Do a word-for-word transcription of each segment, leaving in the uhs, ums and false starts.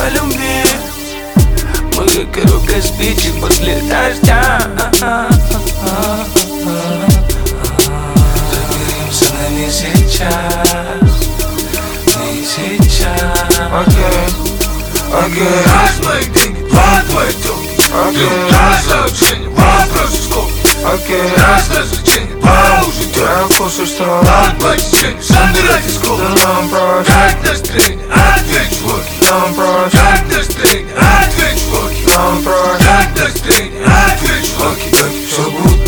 по любви. Мы как коробка спичек после дождя. Загоримся, но не сейчас, не сейчас. Окей, окей. Раз мои деньги, два твои тёлки. Раз сообщение, вопрос сколько. Окей. Раз развлечение, два уже тёлки. Я в курсе, что От посещения, собирайте сколько. нам проще, Как настроение, ответь локи. нам проще, Как настроение, ответь локи. нам проще. Как настроение, ответь локи. Все будет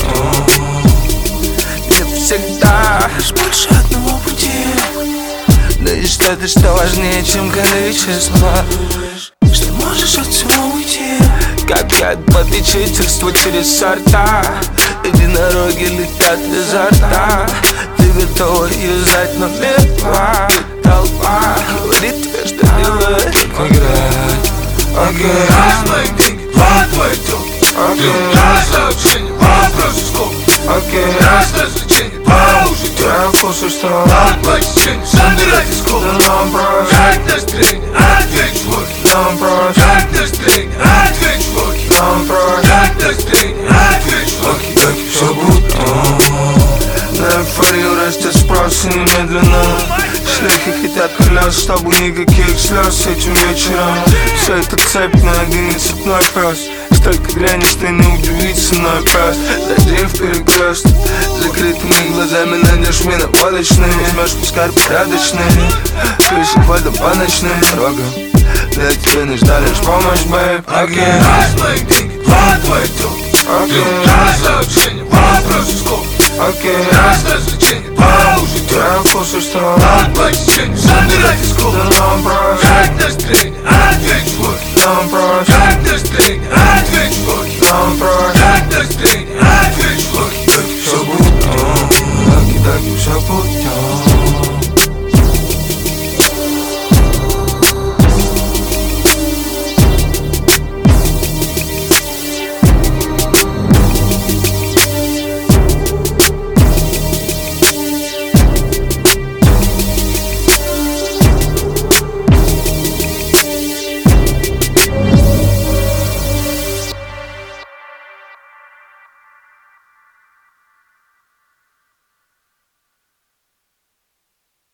Не всегда лишь больше одного пути. Да и что-то, что важнее, чем количество. Что можешь от всего уйти, как от попечительства через сорта. Единороги летят изо рта. Ты готова юзать номер два. Толпа говорит тебе, что делать, как играть. окей, Раз мои деньги, два твои тёлки. Раз сообщение, вопрос сколько. окей. Раз развлечение, два уже тёлки. Я в курсе, что От посещения, собирайте сколько. нам проще, Как настроение, ответь локи. нам проще, Как настроение, ответь локи. нам проще. Как настроение, ответь локи. Все будет на эйфорию растет спрос и немедленно. Шлюхи хотят клясть, чтобы никаких слез этим вечером. Все это цепь на один и цепной пес. Столько дряни, что не удивиться на пес. Зайди в перекрест, закрытыми глазами найдешь меня водочные. Возьмешь пускай порядочные, крыши вода по ночным дорогам. Для тебя нужна лишь помощь, бэйб. Окей, Раз мои деньги, два твои тёлки. окей, Раз сообщение, вопрос сколько. окей. Раз развлечение, два уже тёлки. Я в курсе, что От посещения, собирайте сколько. нам проще, Как настроение,